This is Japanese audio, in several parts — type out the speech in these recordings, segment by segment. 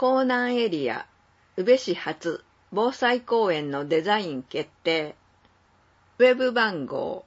江南エリア、宇部市発防災公園のデザイン決定。ウェブ番号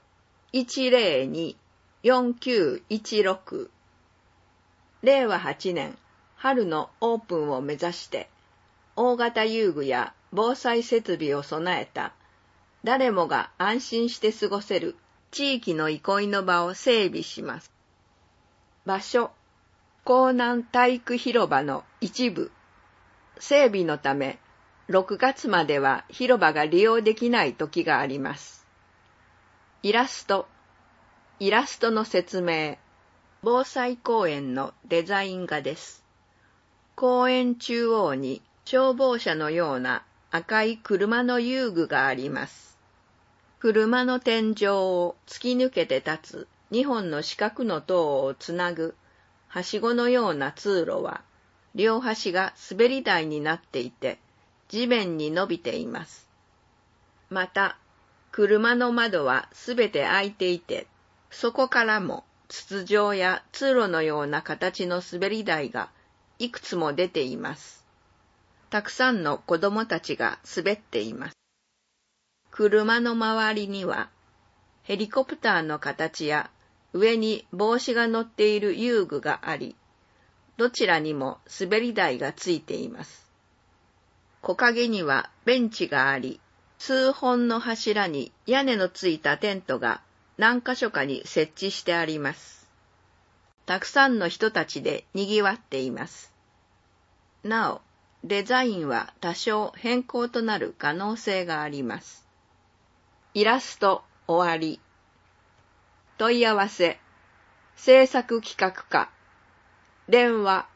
102-4916。令和8年春のオープンを目指して、大型遊具や防災設備を備えた、誰もが安心して過ごせる地域の憩いの場を整備します。場所、江南体育広場の一部。整備のため、6月までは広場が利用できない時があります。イラストの説明。防災公園のデザイン画です。公園中央に消防車のような赤い車の遊具があります。車の天井を突き抜けて立つ2本の四角の塔をつなぐはしごのような通路は、両端が滑り台になっていて、地面に伸びています。また、車の窓はすべて開いていて、そこからも筒状や通路のような形の滑り台がいくつも出ています。たくさんの子供たちが滑っています。車の周りには、ヘリコプターの形や上に帽子が乗っている遊具があり、どちらにも滑り台がついています。木陰にはベンチがあり、数本の柱に屋根のついたテントが何箇所かに設置してあります。たくさんの人たちで賑わっています。なお、デザインは多少変更となる可能性があります。イラスト終わり。問い合わせ、制作企画課。電話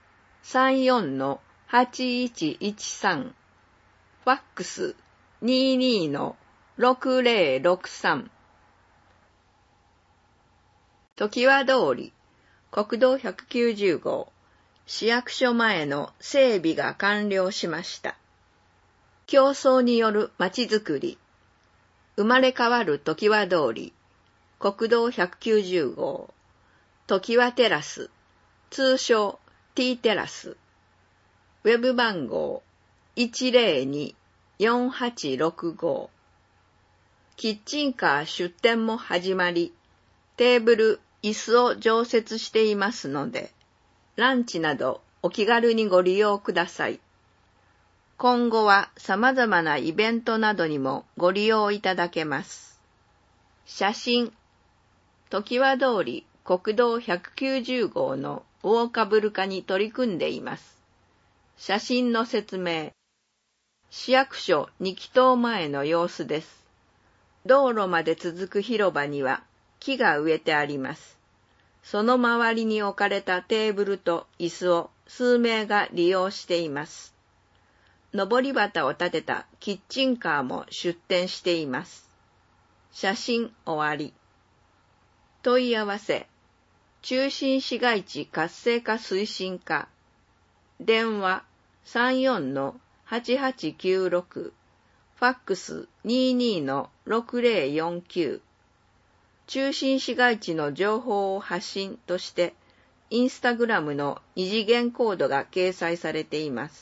34-8113。ファックス 22-6063。常盤通り、国道190号、市役所前の整備が完了しました。競争によるまちづくり。生まれ変わる常盤通り、国道190号、常盤テラス。通称 T テラス。ウェブ番号 102-4865。キッチンカー出店も始まり、テーブル、椅子を常設していますので、ランチなどお気軽にご利用ください。今後は様々なイベントなどにもご利用いただけます。写真、常盤通り国道190号のウォーカブル化に取り組んでいます。写真の説明。市役所2期棟前の様子です。道路まで続く広場には木が植えてあります。その周りに置かれたテーブルと椅子を数名が利用しています。上り旗を立てたキッチンカーも出店しています。写真終わり。問い合わせ。中心市街地活性化推進課。電話 34-8896。ファックス 22-6049。中心市街地の情報を発信として、インスタグラムの二次元コードが掲載されています。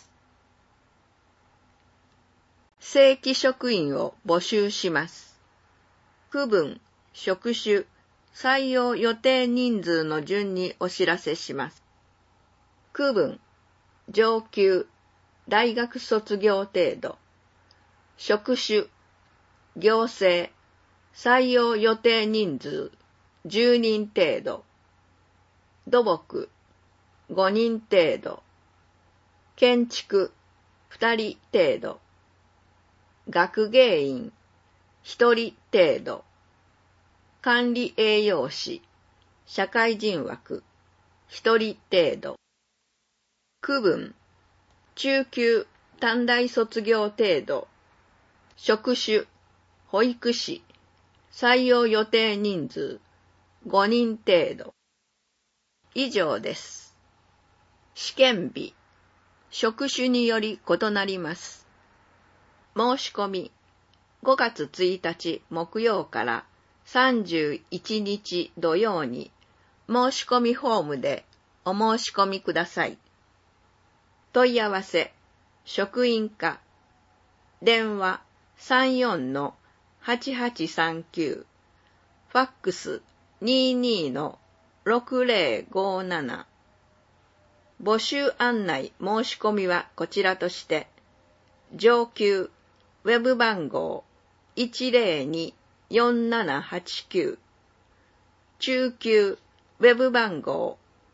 正規職員を募集します。区分、職種、採用予定人数の順にお知らせします。区分、上級、大学卒業程度。職種、行政、採用予定人数、10人程度。土木、5人程度。建築、2人程度。学芸員、1人程度。管理栄養士、社会人枠、1人程度。区分、中級、短大卒業程度。職種、保育士、採用予定人数、5人程度。以上です。試験日、職種により異なります。申し込み、5月1日木曜から31日土曜に申し込みフォームでお申し込みください。 問い合わせ、職員課。電話 34-8839。ファックス 22-6057。募集案内申し込みはこちらとして、上級ウェブ番号 102-4789。中級ウェブ番号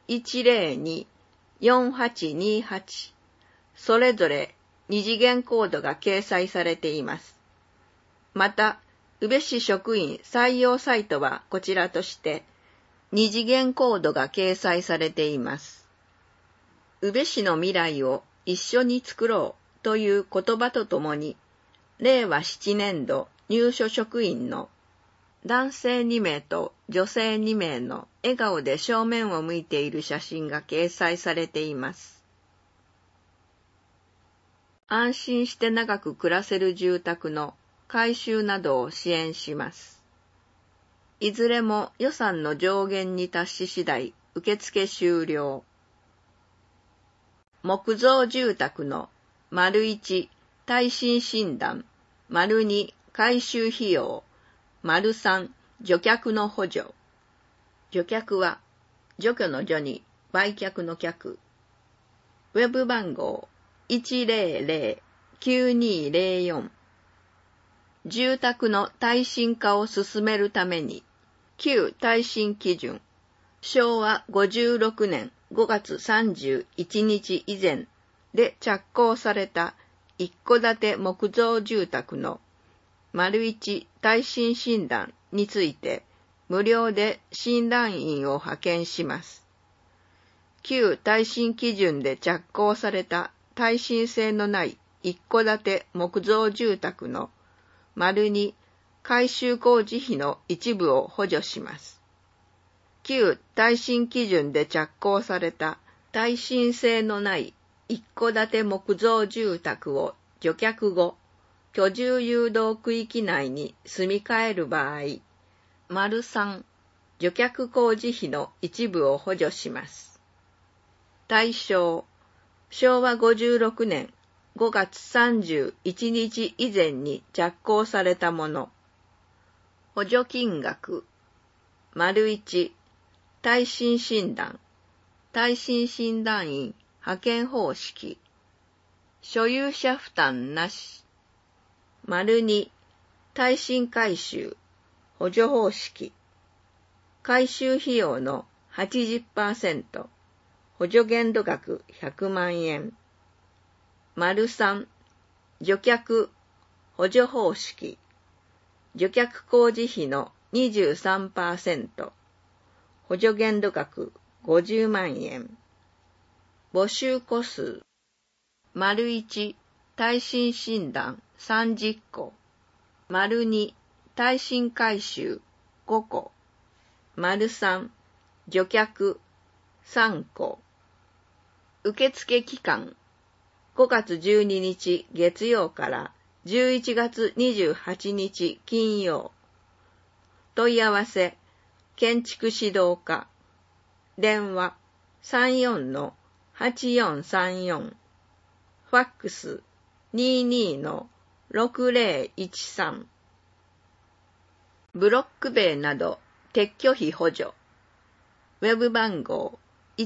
102-4828。それぞれ二次元コードが掲載されています。また、宇部市職員採用サイトはこちらとして、二次元コードが掲載されています。宇部市の未来を一緒に作ろうという言葉とともに、令和7年度入所職員の男性2名と女性2名の笑顔で正面を向いている写真が掲載されています。安心して長く暮らせる住宅の改修などを支援します。いずれも予算の上限に達し次第受付終了。木造住宅の ① 耐震診断 ② 改修費用 ③ 除却の補助。除却は除去の除に売却の却。ウェブ番号 100-9204。住宅の耐震化を進めるために、旧耐震基準、昭和56年5月31日以前で着工された一戸建て木造住宅の ① 耐震診断について無料で診断員を派遣します。旧耐震基準で着工された耐震性のない一戸建て木造住宅の ② 改修工事費の一部を補助します。旧耐震基準で着工された耐震性のない一戸建て木造住宅を除却後、居住誘導区域内に住み替える場合、③除却工事費の一部を補助します。対象、昭和56年5月31日以前に着工されたもの。補助金額、①耐震診断、耐震診断員派遣方式、所有者負担なし。②耐震改修、補助方式、改修費用の 80%、補助限度額100万円。③除却、補助方式、除却工事費の 23%、補助限度額50万円。募集個数、①耐震診断30個、②耐震改修5個、③除却3個。受付期間、5月12日月曜から11月28日金曜。問い合わせ、建築指導課。電話 34-8434。ファックス 22-6013。ブロック塀など撤去費補助。ウェブ番号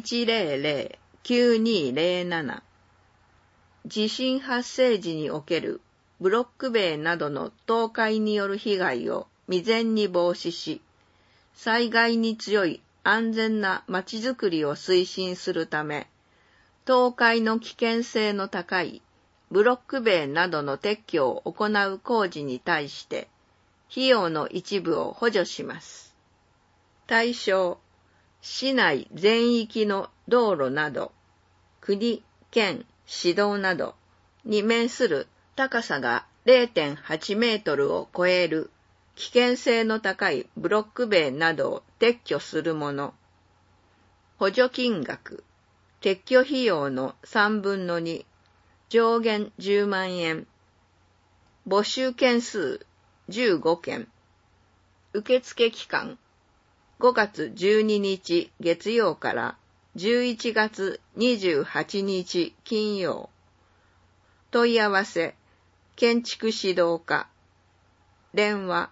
100-9207。地震発生時におけるブロック塀などの倒壊による被害を未然に防止し、災害に強い安全なまちづくりを推進するため、倒壊の危険性の高いブロック塀などの撤去を行う工事に対して、費用の一部を補助します。対象、市内全域の道路など、国、県、市道などに面する高さが 0.8 メートルを超える危険性の高いブロック塀などを撤去するもの。補助金額、撤去費用の3分の2、上限10万円。募集件数15件。受付期間、5月12日月曜から 11月28日金曜。問い合わせ、建築指導課。電話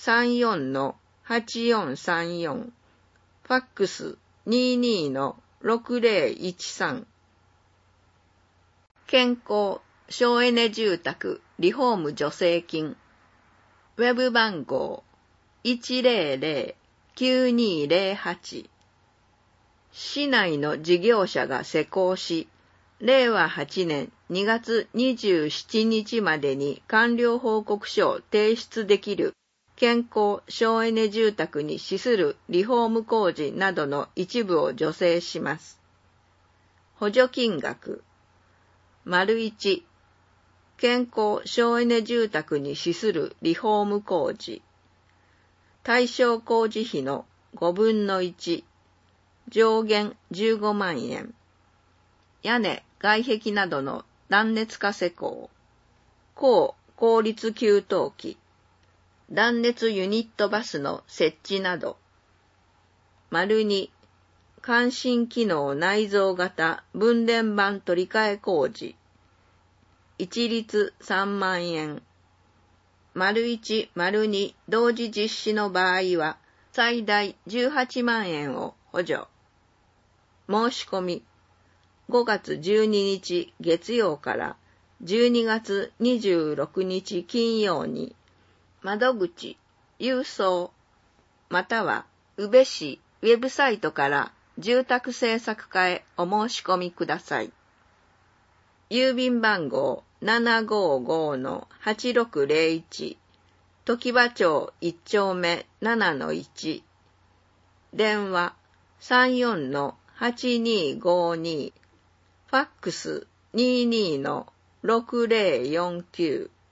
34-8434。ファックス 22-6013。健康省エネ住宅リフォーム助成金。ウェブ番号 100-9208。市内の事業者が施工し、令和8年2月27日までに完了報告書を提出できる健康省エネ住宅に資するリフォーム工事などの一部を助成します。補助金額 ① 健康省エネ住宅に資するリフォーム工事。対象工事費の5分の1。上限15万円。屋根、外壁などの断熱化施工。高効率給湯器。断熱ユニットバスの設置など。2、感震機能内蔵型分電盤取り替え工事。一律3万円。1、2同時実施の場合は最大18万円を補助。申し込み5月12日月曜から12月26日金曜に窓口、郵送または宇部市ウェブサイトから住宅政策課へお申し込みください。郵便番号 755-8601 常盤町1丁目 7-1 電話 34-8252 ファックス 22-6049